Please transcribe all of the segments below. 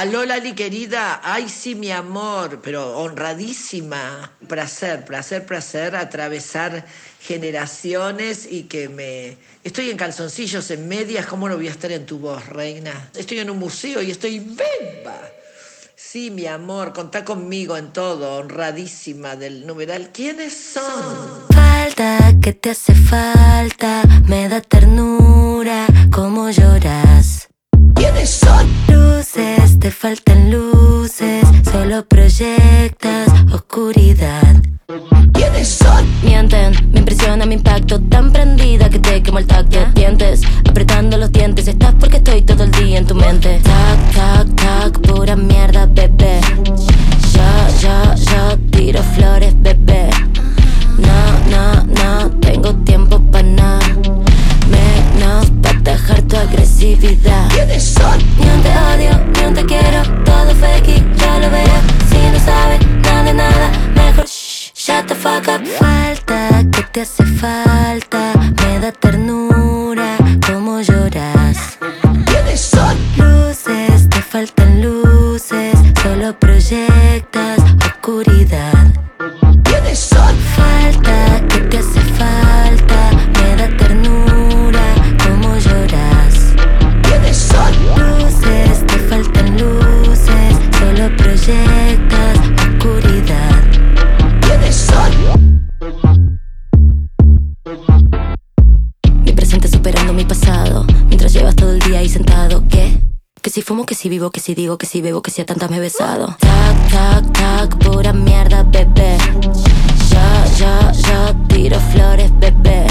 Aló, Lali querida. Ay, sí, mi amor, pero honradísima. Placer, placer, placer atravesar generaciones y que me... Estoy en calzoncillos, en medias, ¿cómo no voy a estar en tu voz, reina? Estoy en un museo y estoy beba. Sí, mi amor, contá conmigo en todo, honradísima del numeral. ¿Quiénes son? Falta, que te hace falta, me da ternura, cómo lloras. ¿Quiénes son? Luces, te faltan luces, solo proyectas oscuridad. ¿Quiénes son? Mienten, me impresiona mi impacto, tan prendida que te quemo el tacto. Dientes, apretando los dientes, estás porque estoy todo el día en tu mente. Tac, tac, tac, pura mierda, bebé. Yo tiro flores, bebé. No, tengo tiempo pa' nada, menos pa' dejar tu agresividad. ¿Quiénes son? Ni un te odio, ni un te quiero, todo fake, yo lo veo. Si no sabes nada de nada, mejor shut the fuck up. Falta, que te hace falta, me da ternura, cómo lloras. ¿Quiénes son? Luces, te faltan luces, solo proyectas oscuridad. ¿Quiénes son? Falta, que te hace falta, me da ternura, cómo lloras. ¿Quiénes son? Luces, te faltan luces, solo proyectas oscuridad. ¿Quiénes son? Mi presente superando mi pasado, mientras llevas todo el día ahí sentado. ¿Qué? Que si fumo, que si vivo, que si digo, que si bebo, que si a tantas me he besado. Tac, tac, tac, pura mierda, bebé. Yo tiro flores, bebé.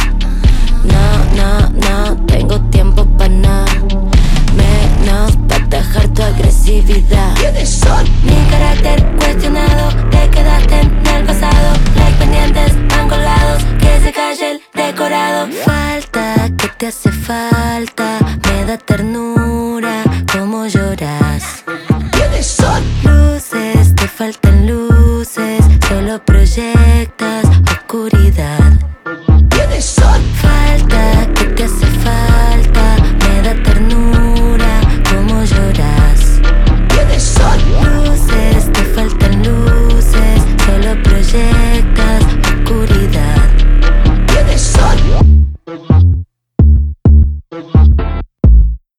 No, tengo tiempo pa' nada, menos pa' dejar tu agresividad. ¿Quiénes son? Mi carácter cuestionado, te quedaste en el pasado. Like pendientes, van colgados, que se calle el decorado. Falta, que te hace falta, me da ternura, cómo lloras. ¿Quiénes son? Luces, te faltan luces, solo proyectas oscuridad.